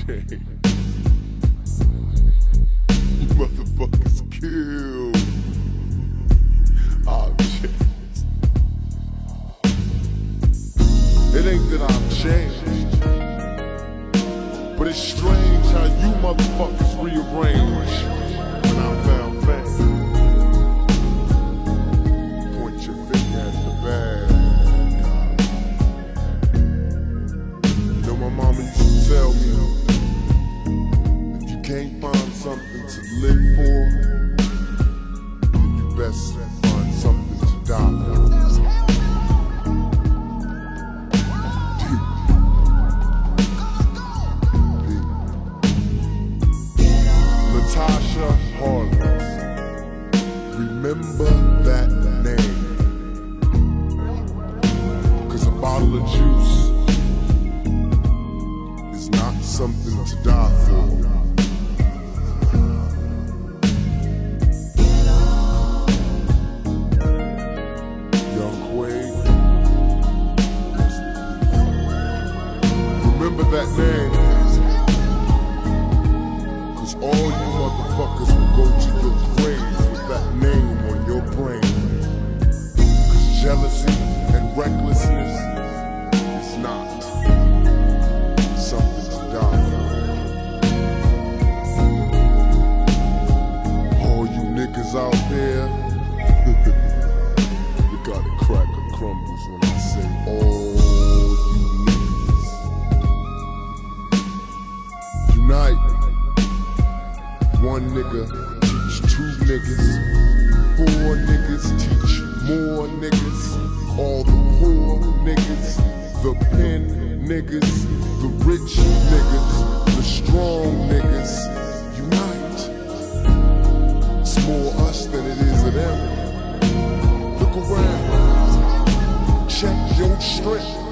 shame. You motherfuckers kill. Oh shit. It ain't that I've changed, but it's strange how you motherfuckers rearrange when I found fame. Point your finger at the bad guy. You know my mama used to tell me, if you can't find something to live for, then you best find something to die for. Tasha Harless, remember that name, 'cause a bottle of juice is not something to die for. Young Quaid, remember that name. All you motherfuckers will go to your grave with that name on your brain. 'Cause jealousy and recklessness is not something to die for. All you niggas out there, you gotta crack or crumbles when I say all you niggas. Unite. One nigga teach two niggas, four niggas teach more niggas, all the poor niggas, the pen niggas, the rich niggas, the strong niggas, unite. It's more us than it is of them. Look around, check your strength.